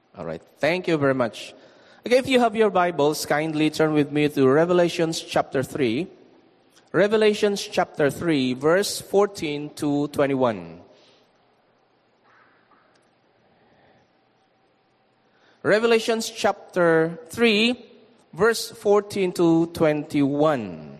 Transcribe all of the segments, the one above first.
All right. Thank you very much. Okay, if you have your Bibles, kindly turn with me to Revelations chapter 3. Revelations chapter 3, verse 14 to 21. Revelations chapter 3, verse 14 to 21.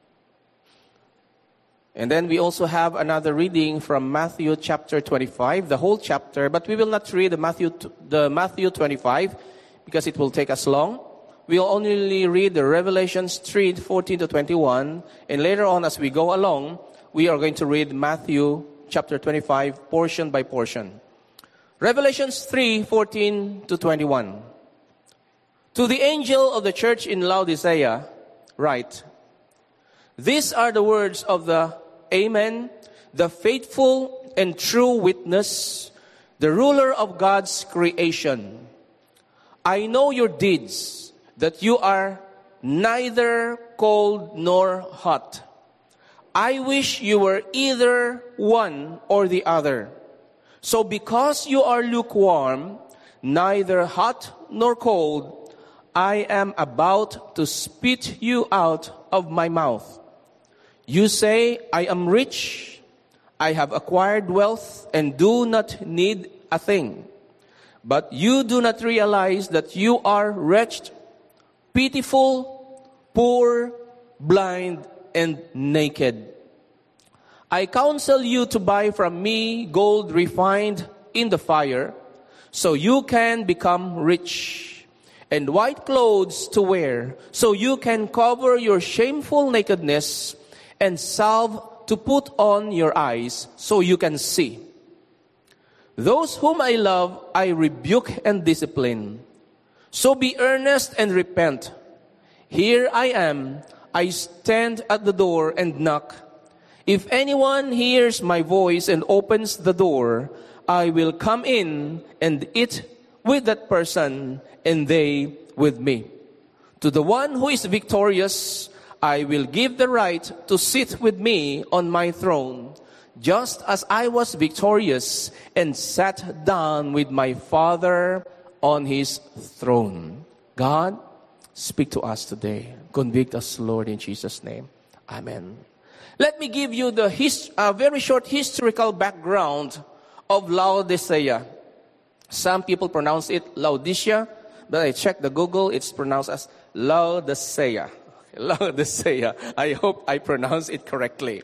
And then we also have another reading from Matthew chapter 25, the whole chapter, but we will not read the Matthew 25 because it will take us long. We'll only read the Revelations 3, 14 to 21, and later on as we go along, we are going to read Matthew chapter 25 portion by portion. Revelations 3, 14 to 21. To the angel of the church in Laodicea, write, these are the words of the Amen, the faithful and true witness, the ruler of God's creation. I know your deeds, that you are neither cold nor hot. I wish you were either one or the other. So because you are lukewarm, neither hot nor cold, I am about to spit you out of my mouth. You say, I am rich, I have acquired wealth, and do not need a thing. But you do not realize that you are wretched, pitiful, poor, blind, and naked. I counsel you to buy from me gold refined in the fire, so you can become rich, and white clothes to wear, so you can cover your shameful nakedness, and salve to put on your eyes, so you can see. Those whom I love, I rebuke and discipline. So be earnest and repent. Here I am. I stand at the door and knock. If anyone hears my voice and opens the door, I will come in and eat with that person and they with me. To the one who is victorious, I will give the right to sit with me on my throne, just as I was victorious and sat down with my Father on his throne. God, speak to us today. Convict us, Lord, in Jesus' name. Amen. Let me give you the very short historical background of Laodicea. Some people pronounce it Laodicea, but I checked the Google, it's pronounced as Laodicea. Laodicea. I hope I pronounce it correctly.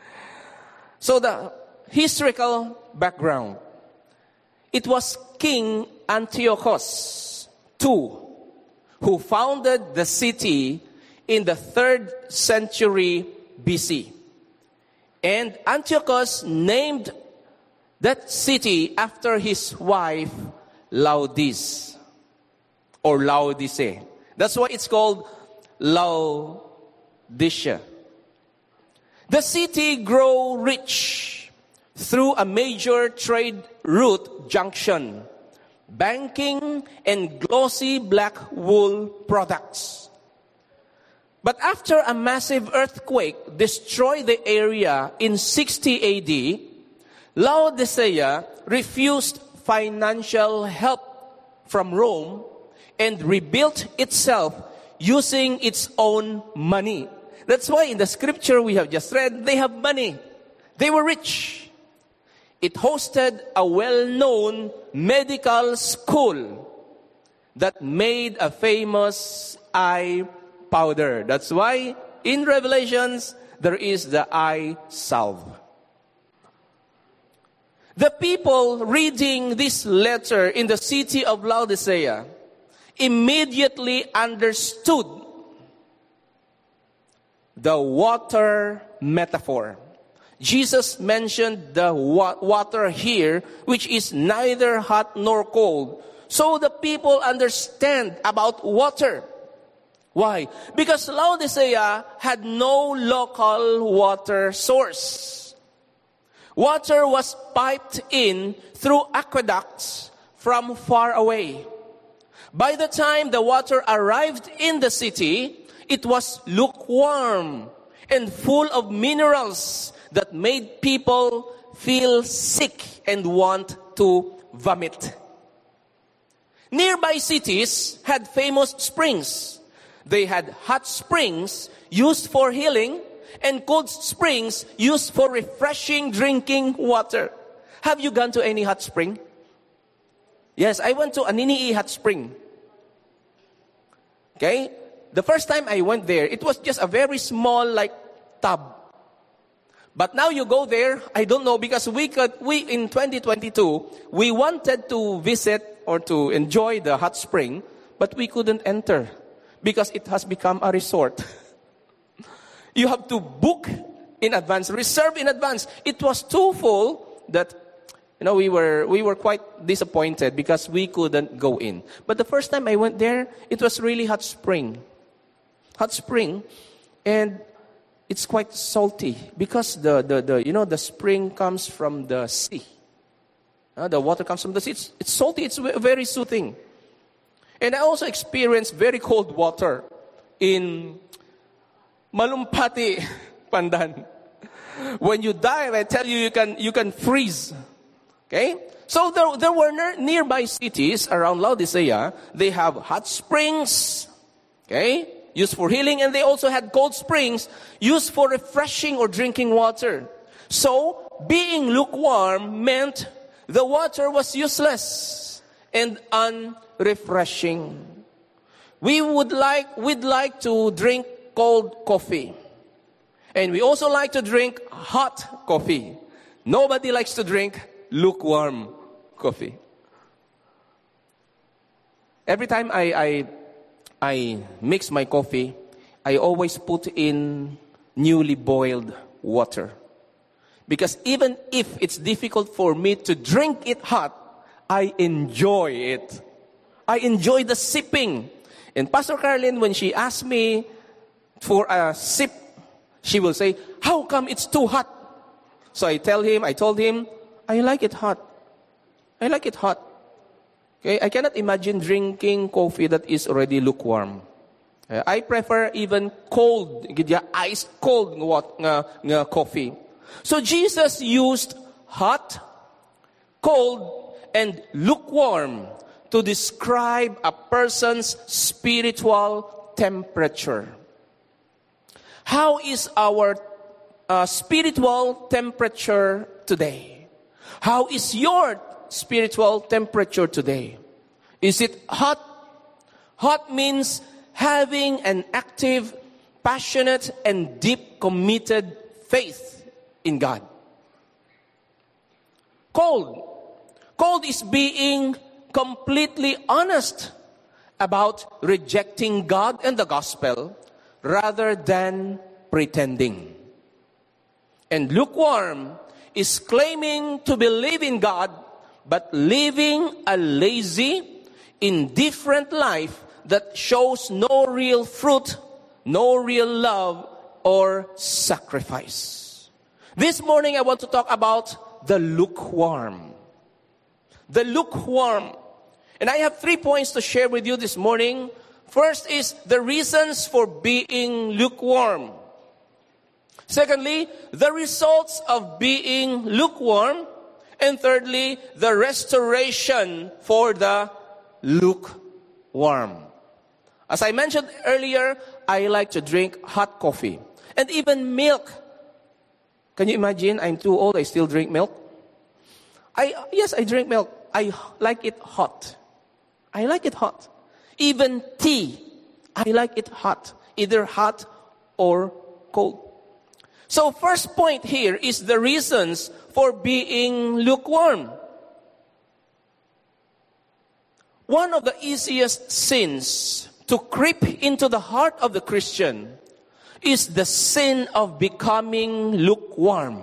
So the historical background. It was King Antiochus II who founded the city in the 3rd century BC. And Antiochus named that city after his wife Laodice or Laodice. That's why it's called Laodicea. The city grew rich through a major trade route junction, banking, and glossy black wool products. But after a massive earthquake destroyed the area in 60 AD, Laodicea refused financial help from Rome and rebuilt itself using its own money. That's why in the scripture we have just read, they have money. They were rich. It hosted a well-known medical school that made a famous eye powder. That's why in Revelations there is the eye salve. The people reading this letter in the city of Laodicea immediately understood the water metaphor. Jesus mentioned the water here, which is neither hot nor cold. So the people understand about water. Why? Because Laodicea had no local water source. Water was piped in through aqueducts from far away. By the time the water arrived in the city, it was lukewarm and full of minerals that made people feel sick and want to vomit. Nearby cities had famous springs. They had hot springs used for healing and cold springs used for refreshing drinking water. Have you gone to any hot spring? Yes, I went to Anini'i hot spring. Okay? The first time I went there, it was just a very small tub. But now you go there, I don't know, because we in 2022, we wanted to visit or to enjoy the hot spring, but we couldn't enter because it has become a resort. You have to book in advance, reserve in advance. It was too full that we were quite disappointed because we couldn't go in. But the first time I went there, it was really hot spring, and it's quite salty because the spring comes from the sea. The water comes from the sea. It's salty. It's very soothing. And I also experienced very cold water in Malumpati, Pandan. When you dive, I tell you, you can freeze. Okay? So there were nearby cities around Laodicea. They have hot springs, okay, used for healing, and they also had cold springs used for refreshing or drinking water. So being lukewarm meant the water was useless and unrefreshing. We'd like to drink cold coffee. And we also like to drink hot coffee. Nobody likes to drink lukewarm coffee. Every time I mix my coffee, I always put in newly boiled water. Because even if it's difficult for me to drink it hot, I enjoy it. I enjoy the sipping. And Pastor Carlin, when she asks me for a sip, she will say, "How come it's too hot?" So I told him, I like it hot. I like it hot. Okay, I cannot imagine drinking coffee that is already lukewarm. I prefer even cold, ice cold coffee. So Jesus used hot, cold, and lukewarm to describe a person's spiritual temperature. How is our spiritual temperature today? How is your spiritual temperature today? Is it hot? Hot means having an active, passionate, and deep committed faith in God. Cold is being completely honest about rejecting God and the gospel rather than pretending. And lukewarm is claiming to believe in God but living a lazy, indifferent life that shows no real fruit, no real love or sacrifice. This morning I want to talk about the lukewarm. The lukewarm. And I have 3 points to share with you this morning. First is the reasons for being lukewarm. Secondly, the results of being lukewarm. And thirdly, the restoration for the lukewarm. As I mentioned earlier, I like to drink hot coffee. And even milk. Can you imagine? I'm too old, I still drink milk. Yes, I drink milk. I like it hot. I like it hot. Even tea, I like it hot. Either hot or cold. So first point here is the reasons for being lukewarm. One of the easiest sins to creep into the heart of the Christian is the sin of becoming lukewarm.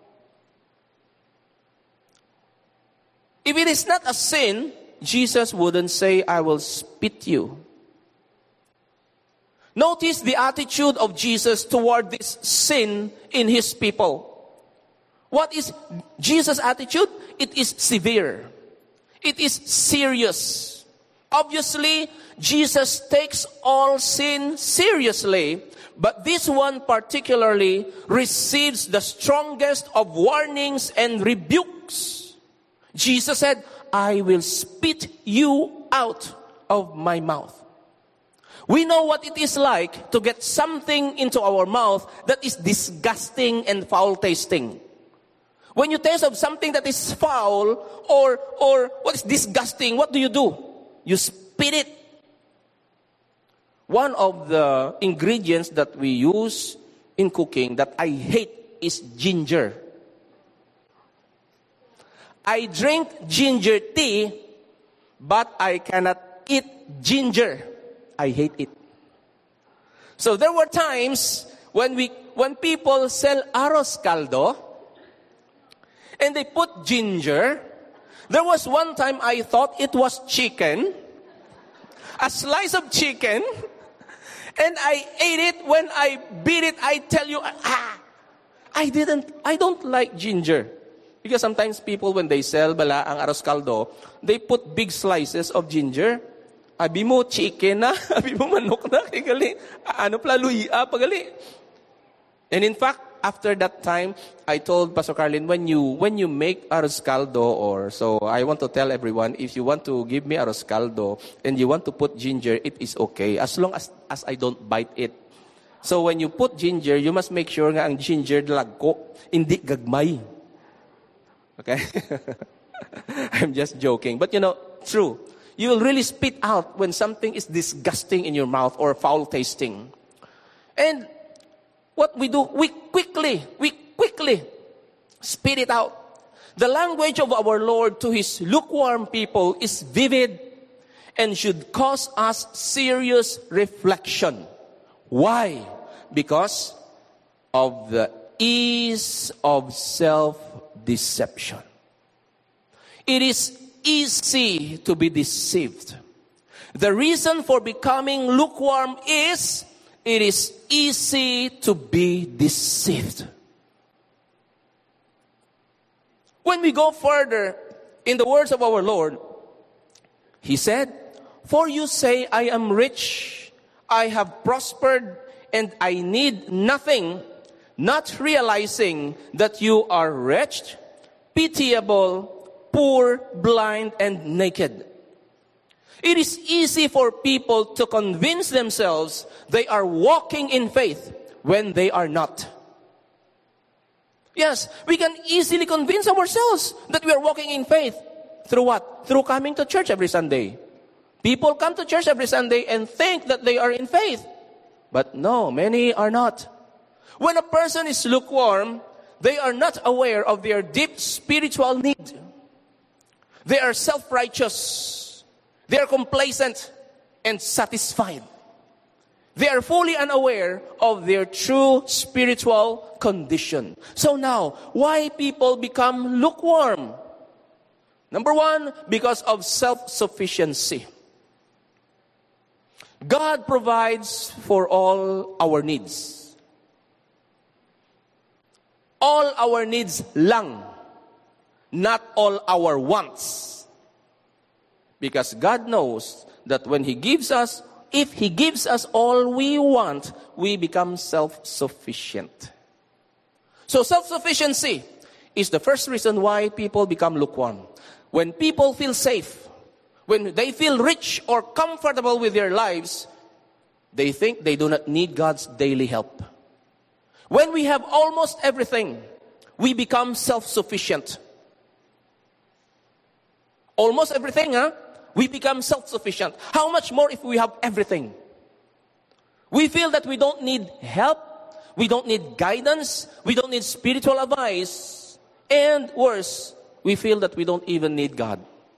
If it is not a sin, Jesus wouldn't say, "I will spit you." Notice the attitude of Jesus toward this sin in his people. What is Jesus' attitude? It is severe. It is serious. Obviously, Jesus takes all sin seriously, but this one particularly receives the strongest of warnings and rebukes. Jesus said, "I will spit you out of my mouth. We know what it is like to get something into our mouth that is disgusting and foul tasting. When you taste of something that is foul or what is disgusting, what do? You spit it. One of the ingredients that we use in cooking that I hate is ginger. I drink ginger tea, but I cannot eat ginger. I hate it. So there were times when people sell arroz caldo and they put ginger. There was one time I thought it was chicken, a slice of chicken, and I ate it. When I beat it, I tell you, I don't like ginger. Because sometimes people, when they sell bala ang arroz caldo, they put big slices of ginger. Abi mo chicken na, abi mo manok na, kigali. Ano pala, luya, pagali. And in fact, after that time, I told Pastor Carlin, when you make arroz caldo, so I want to tell everyone, if you want to give me arroz caldo and you want to put ginger, it is okay, as long as I don't bite it. So when you put ginger, you must make sure nga ang ginger dalagko, hindi gagmay. Okay? I'm just joking. But true. You will really spit out when something is disgusting in your mouth or foul tasting. And what we do, we quickly spit it out. The language of our Lord to His lukewarm people is vivid and should cause us serious reflection. Why? Because of the ease of self-deception. It is easy to be deceived. The reason for becoming lukewarm is it is easy to be deceived. When we go further in the words of our Lord, He said, "For you say, I am rich, I have prospered, and I need nothing, not realizing that you are wretched, pitiable, poor, blind, and naked." It is easy for people to convince themselves they are walking in faith when they are not. Yes, we can easily convince ourselves that we are walking in faith. Through what? Through coming to church every Sunday. People come to church every Sunday and think that they are in faith. But no, many are not. When a person is lukewarm, they are not aware of their deep spiritual need. They are self-righteous. They are complacent and satisfied. They are fully unaware of their true spiritual condition. So now, why people become lukewarm? Number one, because of self-sufficiency. God provides for all our needs. All our needs lang, not all our wants. Because God knows that when He gives us, if He gives us all we want, we become self-sufficient. So self-sufficiency is the first reason why people become lukewarm. When people feel safe, when they feel rich or comfortable with their lives, they think they do not need God's daily help. When we have almost everything, we become self-sufficient. Almost everything, we become self-sufficient. How much more if we have everything? We feel that we don't need help, we don't need guidance, we don't need spiritual advice, and worse, we feel that we don't even need God.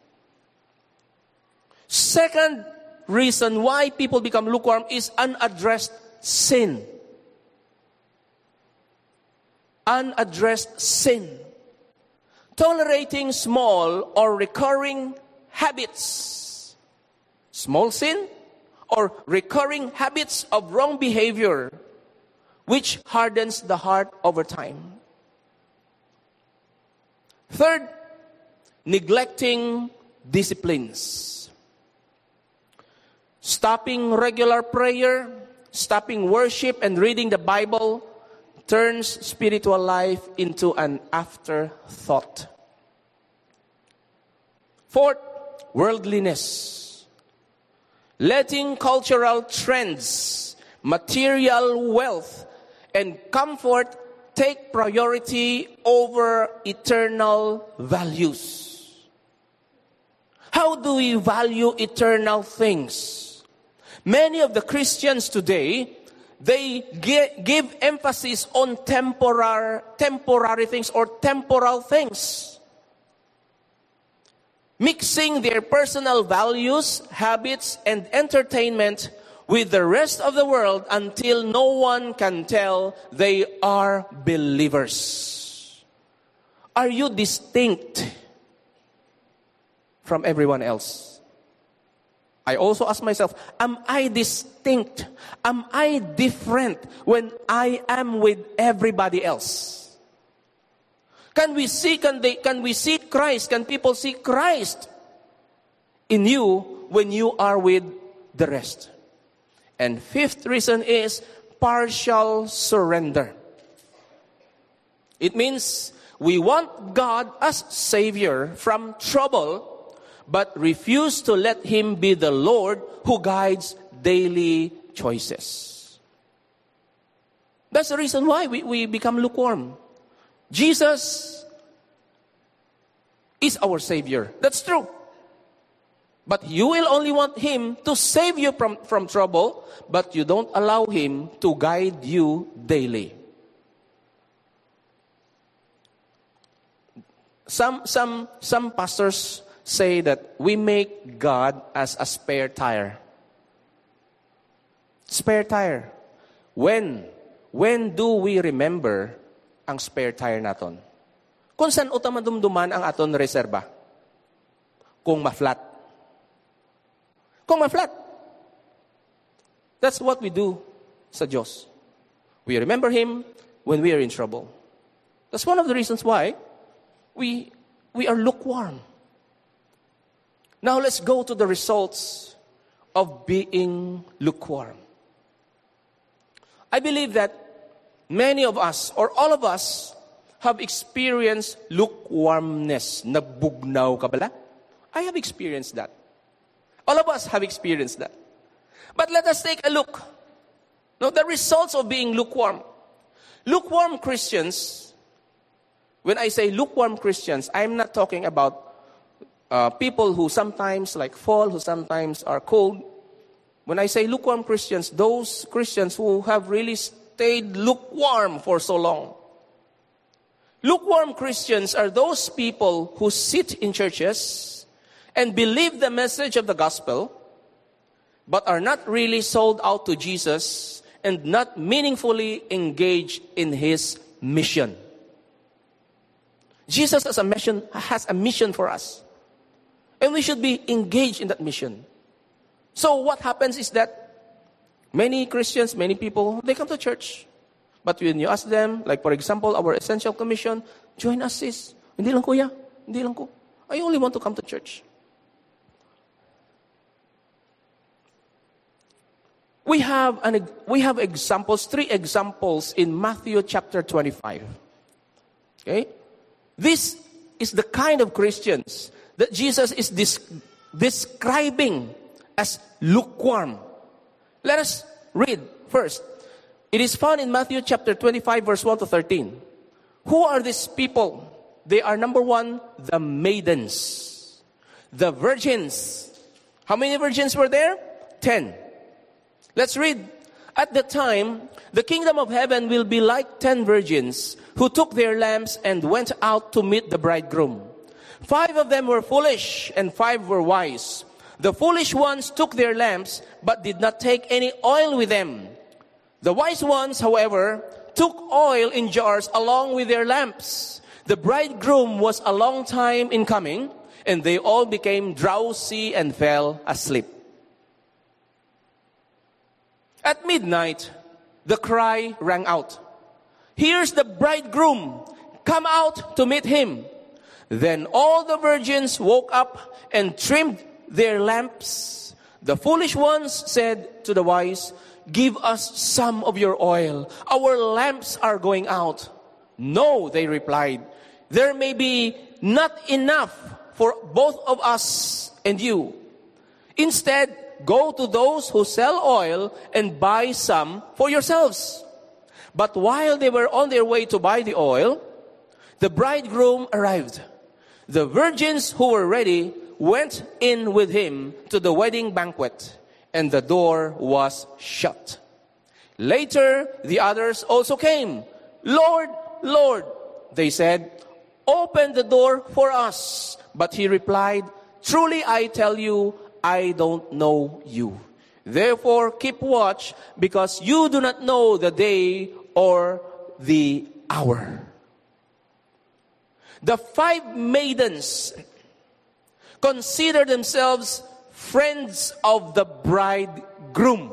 Second reason why people become lukewarm is unaddressed sin. Unaddressed sin. Tolerating small or recurring habits. Small sin or recurring habits of wrong behavior, which hardens the heart over time. Third, neglecting disciplines. Stopping regular prayer, stopping worship and reading the Bible turns spiritual life into an afterthought. Fourth, worldliness. letting cultural trends, material wealth, and comfort take priority over eternal values. How do we value eternal things? Many of the Christians today, they give emphasis on temporary things or temporal things, mixing their personal values, habits, and entertainment with the rest of the world until no one can tell they are believers. Are you distinct from everyone else? I also ask myself, am I distinct? Am I different when I am with everybody else? Can we see Christ? Can people see Christ in you when you are with the rest? And fifth reason is partial surrender. It means we want God as Savior from trouble, but refuse to let Him be the Lord who guides daily choices. That's the reason why we become lukewarm. Jesus is our Savior. That's true. But you will only want Him to save you from trouble, but you don't allow Him to guide you daily. Some pastors say that we make God as a spare tire. Spare tire. When do we remember ang spare tire naton? Kung saan uta madumduman ang aton reserba? Kung ma-flat. Kung ma-flat. That's what we do sa Diyos. We remember Him when we are in trouble. That's one of the reasons why we are lukewarm. Now let's go to the results of being lukewarm. I believe that many of us, or all of us, have experienced lukewarmness. Nabugnaw ka bala? I have experienced that. All of us have experienced that. But let us take a look. Now, the results of being lukewarm. Lukewarm Christians, when I say lukewarm Christians, I'm not talking about people who sometimes fall, who sometimes are cold. When I say lukewarm Christians, those Christians who have really stayed lukewarm for so long. Lukewarm Christians are those people who sit in churches and believe the message of the gospel, but are not really sold out to Jesus and not meaningfully engaged in His mission. Jesus has a mission for us. And we should be engaged in that mission. So what happens is that many Christians, many people, they come to church. But when you ask them, like for example, our Essential Commission, join us sis. Hindi lang kuya, hindi lang ko. I only want to come to church. We have examples, 3 examples in Matthew chapter 25. Okay? This is the kind of Christians that Jesus is describing as lukewarm. Let us read first. It is found in Matthew chapter 25 verse 1 to 13. Who are these people? They are, number 1, the maidens. The virgins. How many virgins were there? 10. Let's read. At the time, the kingdom of heaven will be like 10 virgins who took their lamps and went out to meet the bridegroom. 5 of them were foolish and 5 were wise. The foolish ones took their lamps but did not take any oil with them. The wise ones, however, took oil in jars along with their lamps. The bridegroom was a long time in coming, and they all became drowsy and fell asleep. At midnight, the cry rang out, "Here's the bridegroom, come out to meet him." Then all the virgins woke up and trimmed their lamps. The foolish ones said to the wise, "Give us some of your oil. Our lamps are going out." "No," they replied, "there may be not enough for both of us and you. Instead, go to those who sell oil and buy some for yourselves." But while they were on their way to buy the oil, the bridegroom arrived. The virgins who were ready went in with him to the wedding banquet, and the door was shut. Later, the others also came. "Lord, Lord," they said, "open the door for us." But he replied, "Truly I tell you, I don't know you. Therefore keep watch, because you do not know the day or the hour." The 5 maidens consider themselves friends of the bridegroom.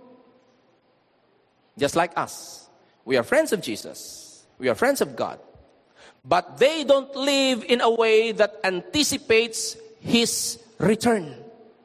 Just like us. We are friends of Jesus. We are friends of God. But they don't live in a way that anticipates His return.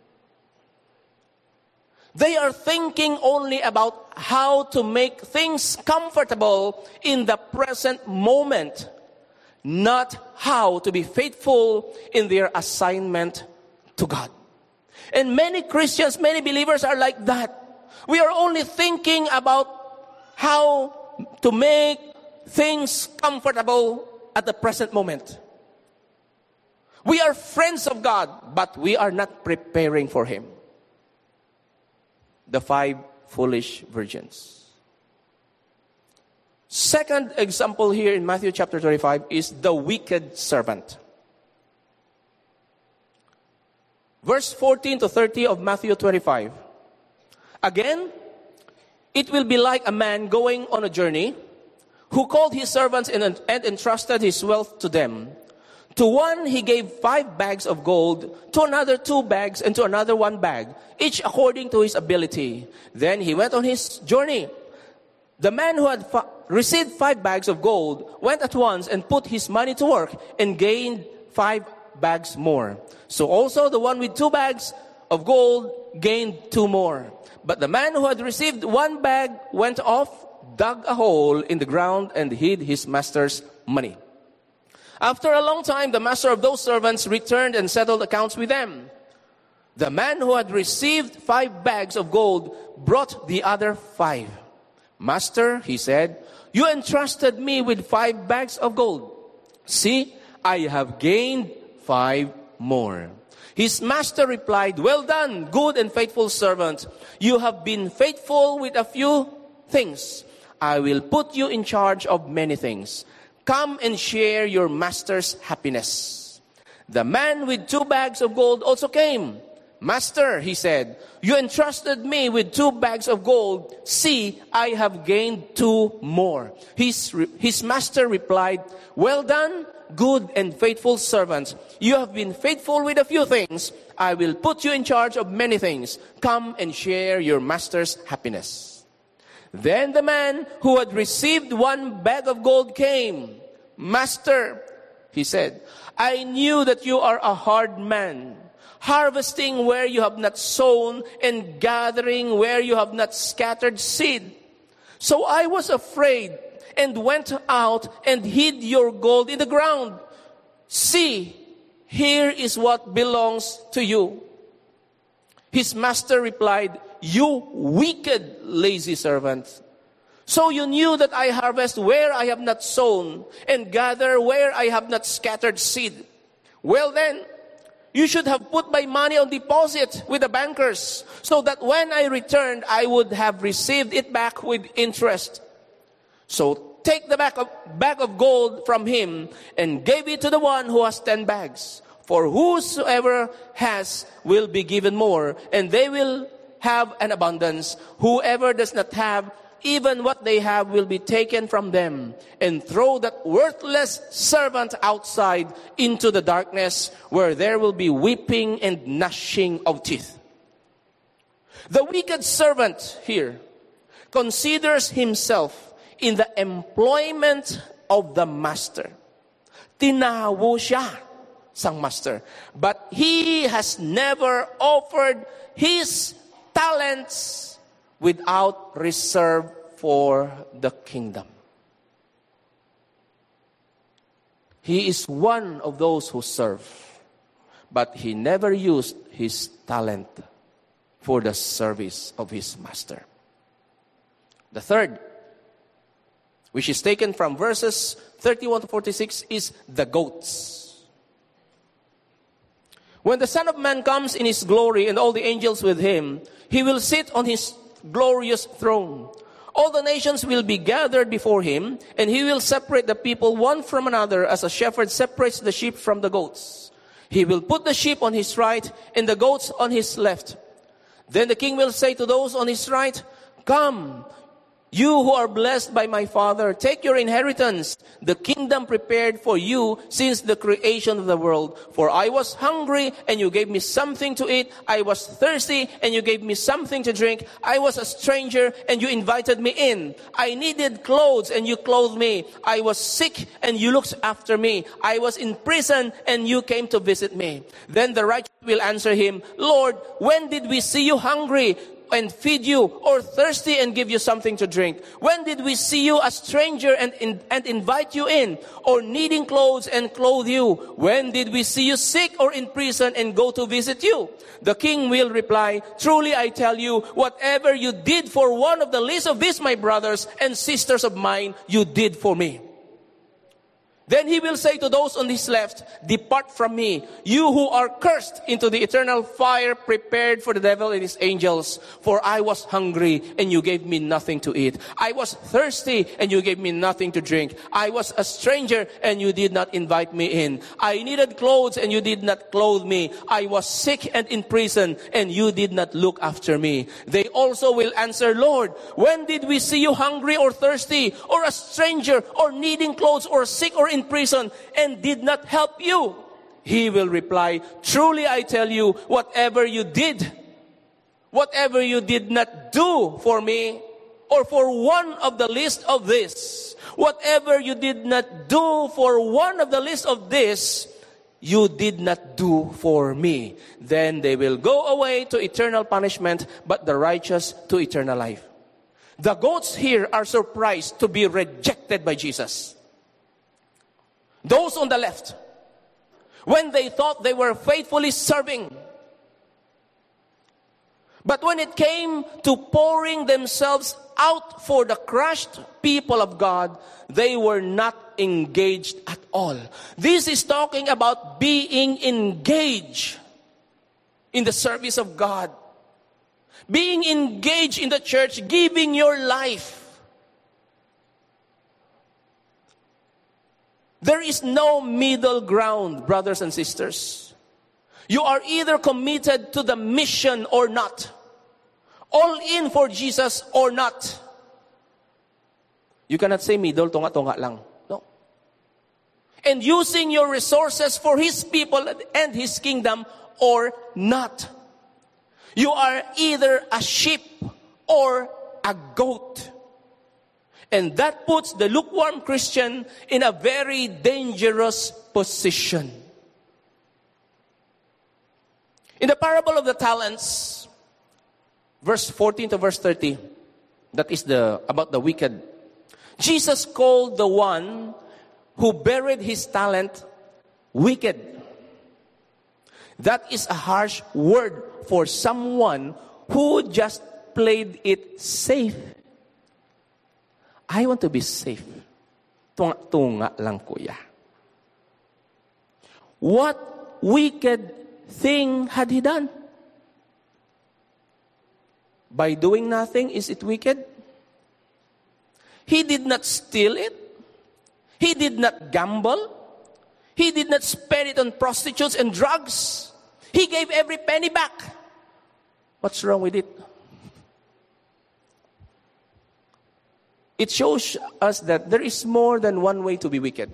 They are thinking only about how to make things comfortable in the present moment, not how to be faithful in their assignment to God. And many Christians, many believers are like that. We are only thinking about how to make things comfortable at the present moment. We are friends of God, but we are not preparing for Him. The 5 foolish virgins. Second example here in Matthew chapter 25 is the wicked servant. Verse 14 to 30 of Matthew 25. "Again, it will be like a man going on a journey, who called his servants and entrusted his wealth to them. To one he gave 5 bags of gold, to another 2 bags, and to another 1 bag, each according to his ability. Then he went on his journey. The man who had received 5 bags of gold went at once and put his money to work and gained 5 bags more. So also the one with 2 bags of gold gained 2 more. But the man who had received 1 bag went off, dug a hole in the ground, and hid his master's money. After a long time, the master of those servants returned and settled accounts with them. The man who had received 5 bags of gold brought the other 5. 'Master,' he said, 'you entrusted me with 5 bags of gold. See, I have gained 5 more.' His master replied, 'Well done, good and faithful servant. You have been faithful with a few things. I will put you in charge of many things. Come and share your master's happiness.' The man with 2 bags of gold also came. 'Master,' he said, 'you entrusted me with 2 bags of gold. See, I have gained 2 more.' His master replied, 'Well done, good and faithful servant. You have been faithful with a few things. I will put you in charge of many things. Come and share your master's happiness.' Then the man who had received 1 bag of gold came. 'Master,' he said, 'I knew that you are a hard man, harvesting where you have not sown and gathering where you have not scattered seed. So I was afraid and went out and hid your gold in the ground. See, here is what belongs to you.' His master replied, 'You wicked, lazy servant. So you knew that I harvest where I have not sown and gather where I have not scattered seed. Well then, you should have put my money on deposit with the bankers, so that when I returned, I would have received it back with interest.' So take the bag of gold from him and gave it to the one who has 10 bags. For whosoever has will be given more, and they will have an abundance. Whoever does not have, even what they have will be taken from them. And throw that worthless servant outside into the darkness, where there will be weeping and gnashing of teeth." The wicked servant here considers himself in the employment of the master. Tinawo siya sang master. But he has never offered his talents without reserve for the kingdom. He is one of those who serve, but he never used his talent for the service of his master. The third, which is taken from verses 31 to 46, is the goats. When the Son of Man comes in his glory and all the angels with him, he will sit on his glorious throne. All the nations will be gathered before him, and he will separate the people one from another as a shepherd separates the sheep from the goats. He will put the sheep on his right and the goats on his left. Then the king will say to those on his right, "Come, you who are blessed by my Father, take your inheritance, the kingdom prepared for you since the creation of the world. For I was hungry, and you gave me something to eat. I was thirsty, and you gave me something to drink. I was a stranger, and you invited me in. I needed clothes, and you clothed me. I was sick, and you looked after me. I was in prison, and you came to visit me." Then the righteous will answer him, "Lord, when did we see you hungry and feed you, or thirsty and give you something to drink? When did we see you a stranger and invite you in, or needing clothes and clothe you? When did we see you sick or in prison and go to visit you?" The king will reply, "Truly I tell you, whatever you did for one of the least of these my brothers and sisters of mine, you did for me." Then he will say to those on his left, "Depart from me, you who are cursed, into the eternal fire prepared for the devil and his angels. For I was hungry, and you gave me nothing to eat. I was thirsty, and you gave me nothing to drink. I was a stranger, and you did not invite me in. I needed clothes, and you did not clothe me. I was sick and in prison, and you did not look after me." They also will answer, "Lord, when did we see you hungry or thirsty, or a stranger, or needing clothes, or sick or in prison, and did not help you?" He will reply, "Truly I tell you, whatever you did not do for me, or for one of the least of this, whatever you did not do for one of the least of this, you did not do for me." Then they will go away to eternal punishment, but the righteous to eternal life. The goats here are surprised to be rejected by Jesus. Those on the left, when they thought they were faithfully serving, but when it came to pouring themselves out for the crushed people of God, they were not engaged at all. This is talking about being engaged in the service of God. Being engaged in the church, giving your life. There is no middle ground, brothers and sisters. You are either committed to the mission or not. All in for Jesus or not. You cannot say middle, tunga-tunga lang. No. And using your resources for His people and His kingdom or not. You are either a sheep or a goat. And that puts the lukewarm Christian in a very dangerous position. In the parable of the talents, verse 14 to verse 30, that is about the wicked. Jesus called the one who buried his talent wicked. That is a harsh word for someone who just played it safe. I want to be safe. Tunga-tunga lang kuya. What wicked thing had he done? By doing nothing, is it wicked? He did not steal it. He did not gamble. He did not spend it on prostitutes and drugs. He gave every penny back. What's wrong with it? It shows us that there is more than one way to be wicked.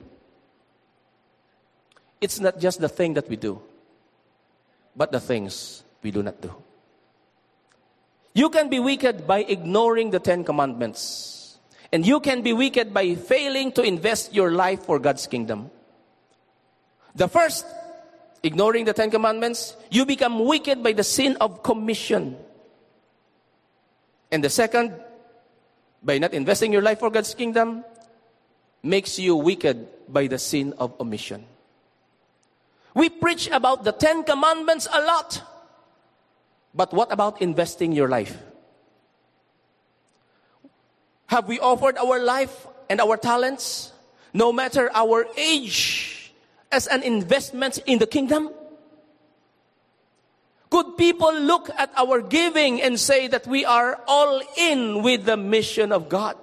It's not just the thing that we do, but the things we do not do. You can be wicked by ignoring the 10 Commandments. And you can be wicked by failing to invest your life for God's kingdom. The first, ignoring the 10 Commandments, you become wicked by the sin of commission. And the second, by not investing your life for God's kingdom, makes you wicked by the sin of omission. We preach about the 10 Commandments a lot. But what about investing your life? Have we offered our life and our talents, no matter our age, as an investment in the kingdom? Could people look at our giving and say that we are all in with the mission of God?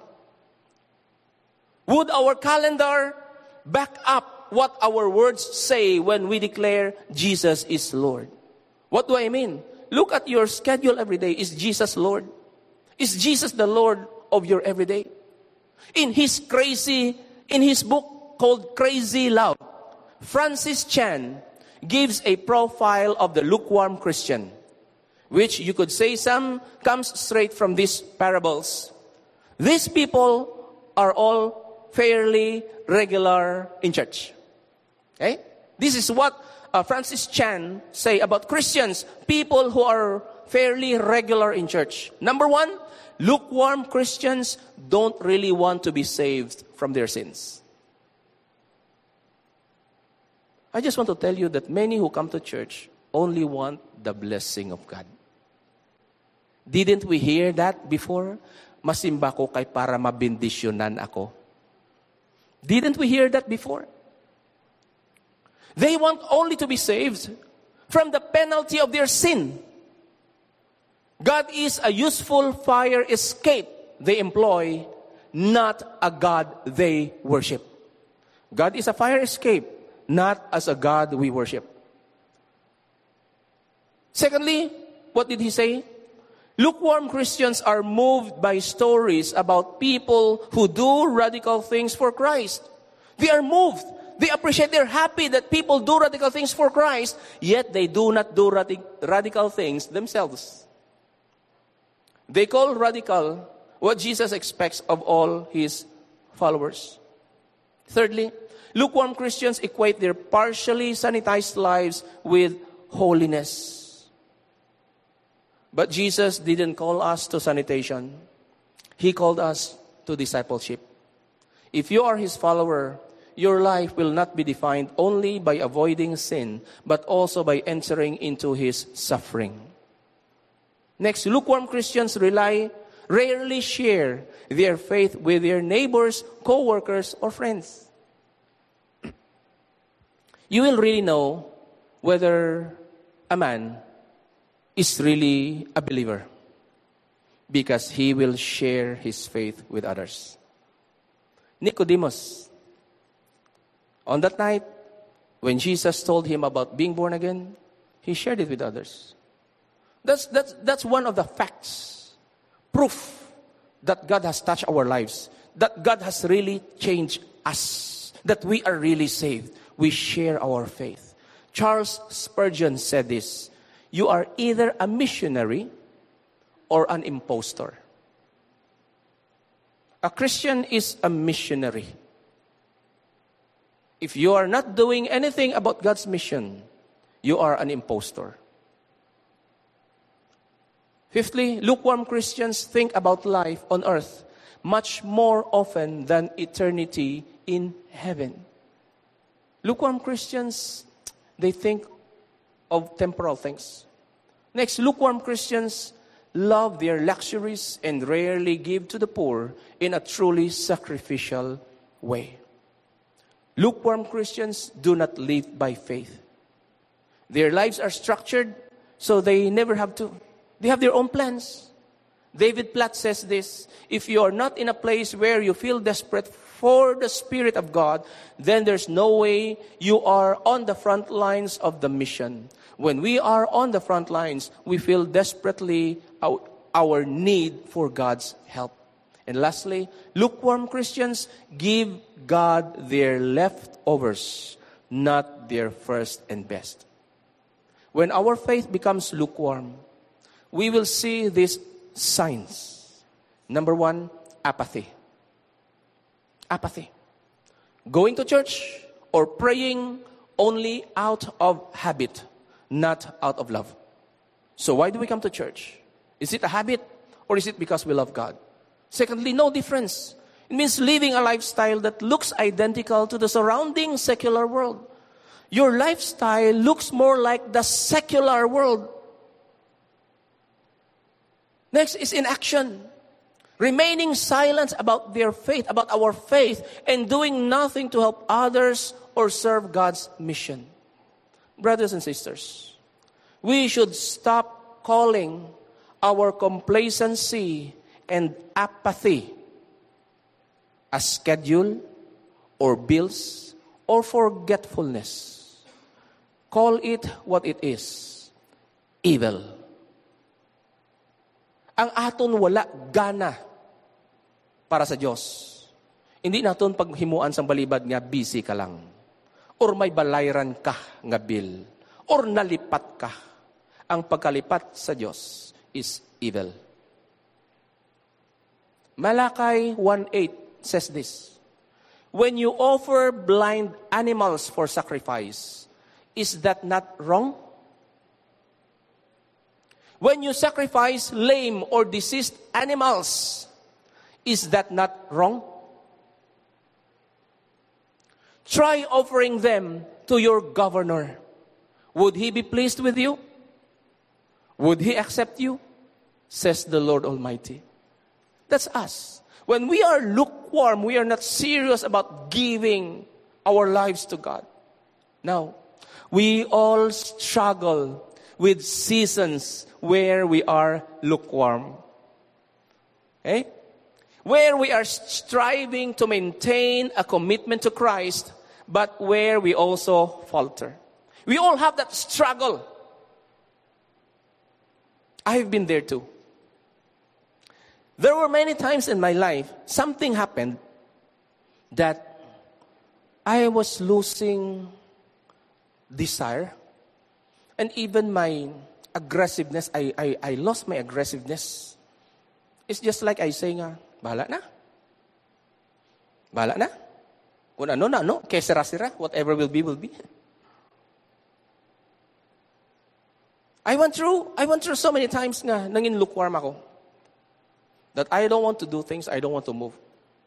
Would our calendar back up what our words say when we declare Jesus is Lord? What do I mean? Look at your schedule every day. Is Jesus Lord? Is Jesus the Lord of your everyday? In his book called Crazy Love, Francis Chan gives a profile of the lukewarm Christian, which you could say some comes straight from these parables. These people are all fairly regular in church. Okay? This is what Francis Chan say about Christians, people who are fairly regular in church. Number one, lukewarm Christians don't really want to be saved from their sins. I just want to tell you that many who come to church only want the blessing of God. Didn't we hear that before? Masimba ko kay para mabindisyonan ako. Didn't we hear that before? They want only to be saved from the penalty of their sin. God is a useful fire escape they employ, not a God they worship. God is a fire escape, not as a God we worship. Secondly, what did he say? Lukewarm Christians are moved by stories about people who do radical things for Christ. They are moved. They appreciate, they're happy that people do radical things for Christ, yet they do not do radical things themselves. They call radical what Jesus expects of all his followers. Thirdly, lukewarm Christians equate their partially sanitized lives with holiness. But Jesus didn't call us to sanitation. He called us to discipleship. If you are his follower, your life will not be defined only by avoiding sin, but also by entering into his suffering. Next, lukewarm Christians rarely share their faith with their neighbors, co-workers, or friends. You will really know whether a man is really a believer because he will share his faith with others. Nicodemus, on that night, when Jesus told him about being born again, he shared it with others. That's one of the facts, proof that God has touched our lives, that God has really changed us, that we are really saved. We share our faith. Charles Spurgeon said this, you are either a missionary or an impostor. A Christian is a missionary. If you are not doing anything about God's mission, you are an impostor. Fifthly, lukewarm Christians think about life on earth much more often than eternity in heaven. Lukewarm Christians, they think of temporal things. Next, lukewarm Christians love their luxuries and rarely give to the poor in a truly sacrificial way. Lukewarm Christians do not live by faith. Their lives are structured so they never have to. They have their own plans. David Platt says this, if you are not in a place where you feel desperate for the Spirit of God, then there's no way you are on the front lines of the mission. When we are on the front lines, we feel desperately our need for God's help. And lastly, lukewarm Christians give God their leftovers, not their first and best. When our faith becomes lukewarm, we will see these signs. Number one, apathy. Apathy. Going to church or praying only out of habit, not out of love. So why do we come to church? Is it a habit or is it because we love God? Secondly, no difference. It means living a lifestyle that looks identical to the surrounding secular world. Your lifestyle looks more like the secular world. Next is inaction. Remaining silent about their faith, about our faith, and doing nothing to help others or serve God's mission. Brothers and sisters, we should stop calling our complacency and apathy a schedule or bills or forgetfulness. Call it what it is. Evil. Ang aton wala gana para sa Diyos. Hindi naton paghimuan sang balibad nga busy ka lang. Or may balayran ka nga bill. Or nalipat ka. Ang pagkalipat sa Diyos is evil. Malakay 1:8 says this. When you offer blind animals for sacrifice, is that not wrong? When you sacrifice lame or deceased animals, is that not wrong? Try offering them to your governor. Would he be pleased with you? Would he accept you? Says the Lord Almighty. That's us. When we are lukewarm, we are not serious about giving our lives to God. Now, we all struggle with seasons where we are lukewarm. Okay? Where we are striving to maintain a commitment to Christ, but where we also falter. We all have that struggle. I've been there too. There were many times in my life, something happened that I was losing desire. And even my aggressiveness, I lost my aggressiveness. It's just like I say nga, bahala na. Bahala na. Kung ano na, no? Kaya sira-sira, whatever will be, will be. I went through so many times nga, nangin lukewarm ako. That I don't want to do things, I don't want to move.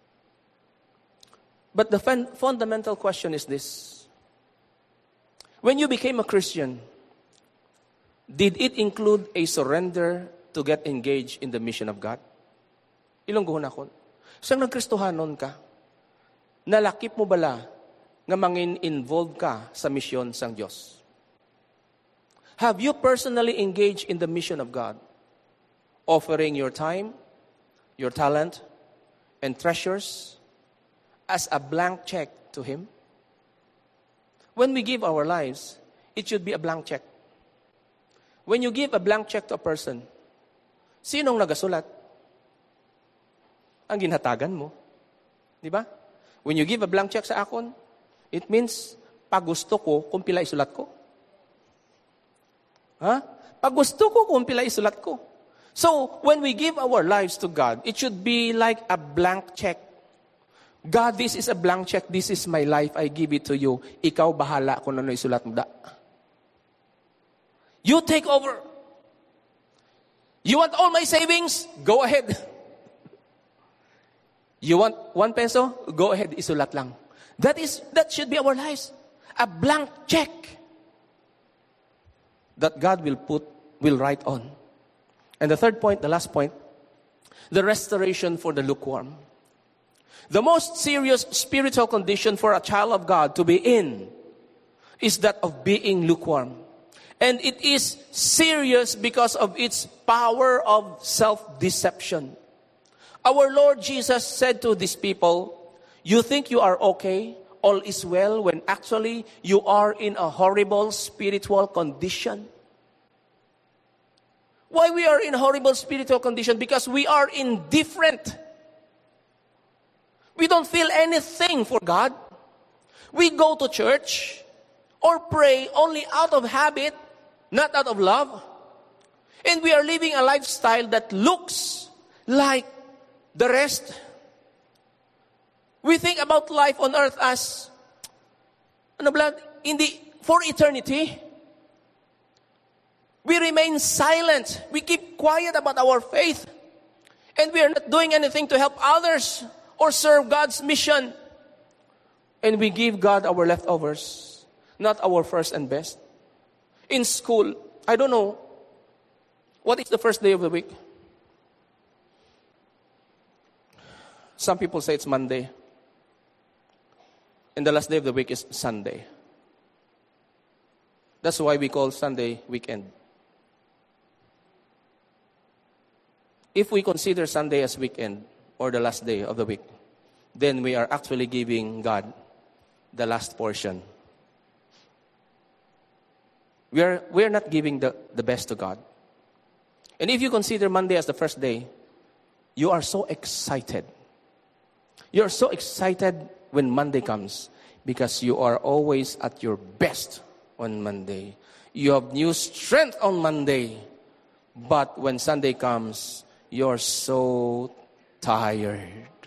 But the fundamental question is this. When you became a Christian, did it include a surrender to get engaged in the mission of God? Ilonggohon ako. Siyang nagkristohanon ka, nalakip mo bala nga mangin involved ka sa misyon sang Diyos? Have you personally engaged in the mission of God? Offering your time, your talent, and treasures as a blank check to Him? When we give our lives, it should be a blank check. When you give a blank check to a person, sinong nagasulat? Ang ginhatagan mo. Di ba? When you give a blank check sa akon, it means, pag gusto ko, kung pila isulat ko. Ha? Pag gusto ko, kung pila isulat ko. So, when we give our lives to God, it should be like a blank check. God, this is a blank check. This is my life. I give it to you. Ikaw bahala kung ano isulat mo da. You take over. You want all my savings? Go ahead. You want 1 peso? Go ahead, isulat lang. That should be our lives. A blank check that God will write on. And the third point, the last point, the restoration for the lukewarm. The most serious spiritual condition for a child of God to be in is that of being lukewarm. And it is serious because of its power of self-deception. Our Lord Jesus said to these people, you think you are okay, all is well, when actually you are in a horrible spiritual condition. Why we are in a horrible spiritual condition? Because we are indifferent. We don't feel anything for God. We go to church or pray only out of habit, not out of love. And we are living a lifestyle that looks like the rest. We think about life on earth as for eternity. We remain silent. We keep quiet about our faith. And we are not doing anything to help others or serve God's mission. And we give God our leftovers. not our first and best. In school, I don't know, what is the first day of the week? Some people say it's Monday. And the last day of the week is Sunday. That's why we call Sunday weekend. If we consider Sunday as weekend or the last day of the week, then we are actually giving God the last portion. We are not giving the best to God. And if you consider Monday as the first day, you are so excited. You are so excited when Monday comes because you are always at your best on Monday. You have new strength on Monday. But when Sunday comes, you're so tired.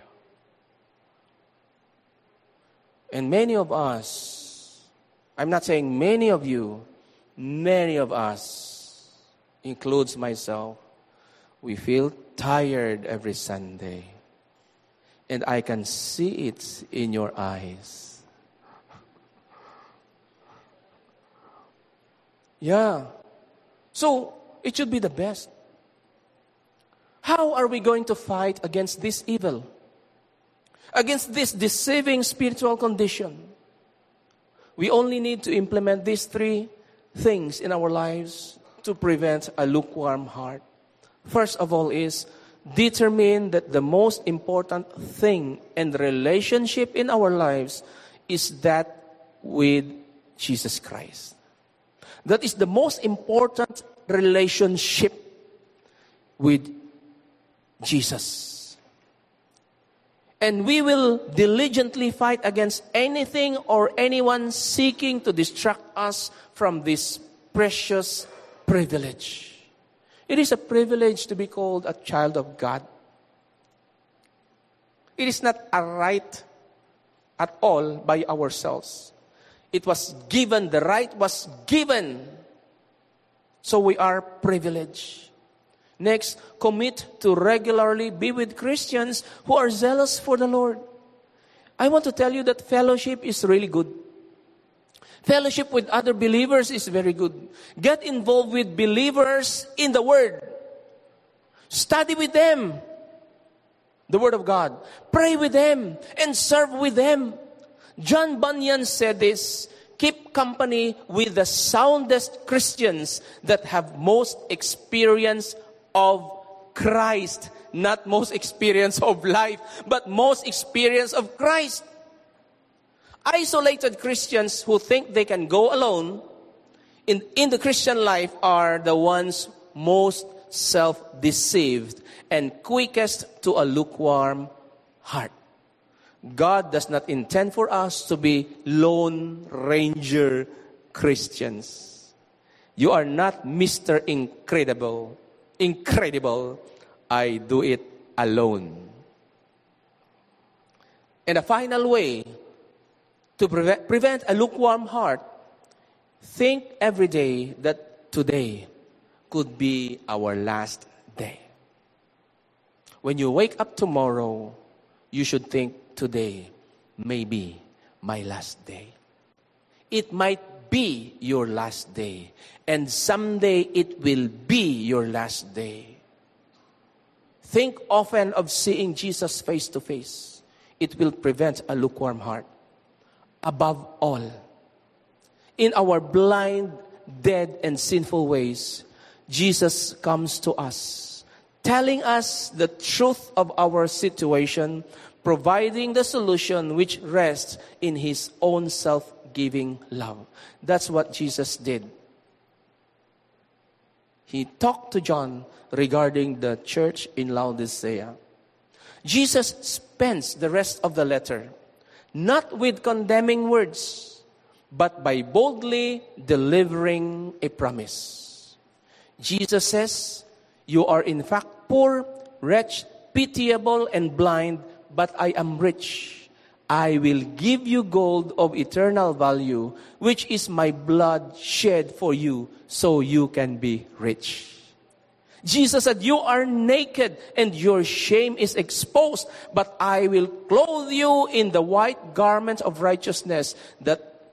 And many of us, I'm not saying many of you, many of us, includes myself, we feel tired every Sunday. And I can see it in your eyes. Yeah. So, it should be the best. How are we going to fight against this evil? Against this deceiving spiritual condition? We only need to implement these 3 things in our lives to prevent a lukewarm heart. First of all is, determine that the most important thing and relationship in our lives is that with Jesus Christ. That is the most important relationship with Jesus. And we will diligently fight against anything or anyone seeking to distract us from this precious privilege. It is a privilege to be called a child of God. It is not a right at all by ourselves. It was given, the right was given. So we are privileged. Next, commit to regularly be with Christians who are zealous for the Lord. I want to tell you that fellowship is really good. Fellowship with other believers is very good. Get involved with believers in the Word. Study with them the Word of God. Pray with them and serve with them. John Bunyan said this, keep company with the soundest Christians that have most experience of Christ. Not most experience of life, but most experience of Christ. Isolated Christians who think they can go alone in the Christian life are the ones most self-deceived and quickest to a lukewarm heart. God does not intend for us to be Lone Ranger Christians. You are not Mr. Incredible. Incredible. I do it alone. And the final way to prevent a lukewarm heart, think every day that today could be our last day. When you wake up tomorrow, you should think today may be my last day. It might be your last day. And someday it will be your last day. Think often of seeing Jesus face to face. It will prevent a lukewarm heart. Above all, in our blind, dead, and sinful ways, Jesus comes to us, telling us the truth of our situation, providing the solution which rests in His own self-giving love. That's what Jesus did. He talked to John regarding the church in Laodicea. Jesus spends the rest of the letter not with condemning words, but by boldly delivering a promise. Jesus says, you are in fact poor, wretched, pitiable, and blind, but I am rich. I will give you gold of eternal value, which is my blood shed for you, so you can be rich. Jesus said, you are naked and your shame is exposed, but I will clothe you in the white garment of righteousness, that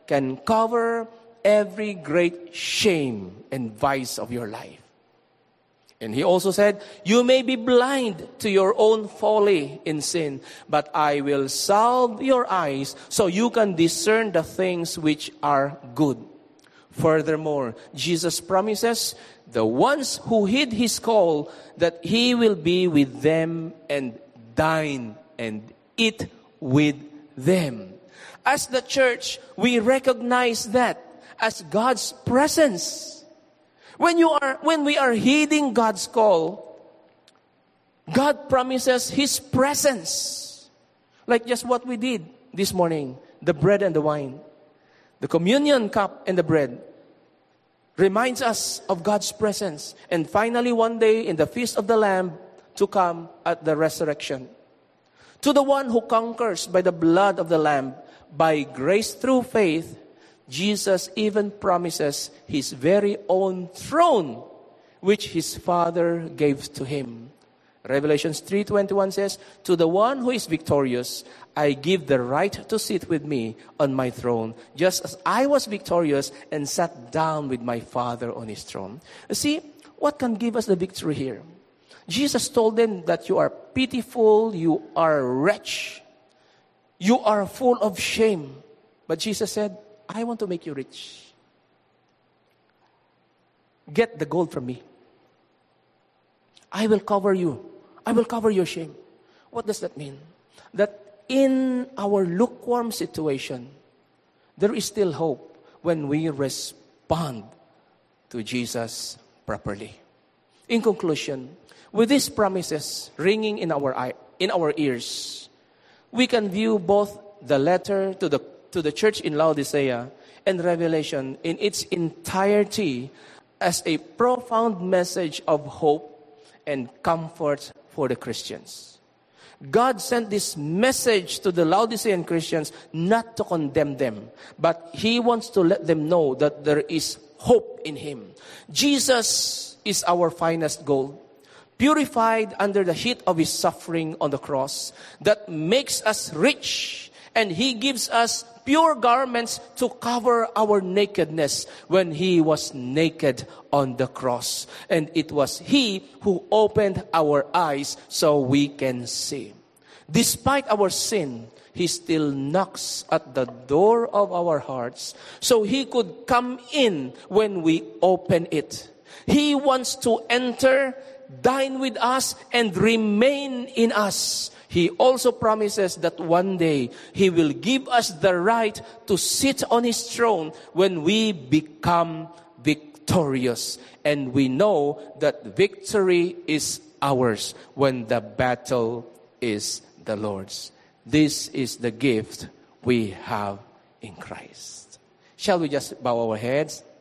can cover every great shame and vice of your life. And he also said, you may be blind to your own folly in sin, but I will salve your eyes so you can discern the things which are good. Furthermore, Jesus promises the ones who heed his call that he will be with them and dine and eat with them. As the church, we recognize that as God's presence. When we are heeding God's call, God promises his presence. Like just what we did this morning, the bread and the wine. The communion cup and the bread reminds us of God's presence. And finally, one day in the Feast of the Lamb to come at the resurrection. To the one who conquers by the blood of the Lamb, by grace through faith, Jesus even promises his very own throne, which his Father gave to him. Revelations 3:21 says, to the one who is victorious, I give the right to sit with me on my throne, just as I was victorious and sat down with my Father on his throne. See, what can give us the victory here? Jesus told them that you are pitiful, you are wretched, you are full of shame. But Jesus said, I want to make you rich. Get the gold from me. I will cover you. I will cover your shame. What does that mean? That in our lukewarm situation, there is still hope when we respond to Jesus properly. In conclusion, with these promises ringing in our ears, we can view both the letter to the church in Laodicea and Revelation in its entirety as a profound message of hope and comfort for the Christians. God sent this message to the Laodicean Christians not to condemn them, but he wants to let them know that there is hope in him. Jesus is our finest gold, purified under the heat of his suffering on the cross, that makes us rich, and he gives us pure garments to cover our nakedness when he was naked on the cross. And it was he who opened our eyes so we can see. Despite our sin, he still knocks at the door of our hearts so he could come in when we open it. He wants to enter, dine with us, and remain in us. He also promises that one day he will give us the right to sit on his throne when we become victorious. And we know that victory is ours when the battle is the Lord's. This is the gift we have in Christ. Shall we just bow our heads?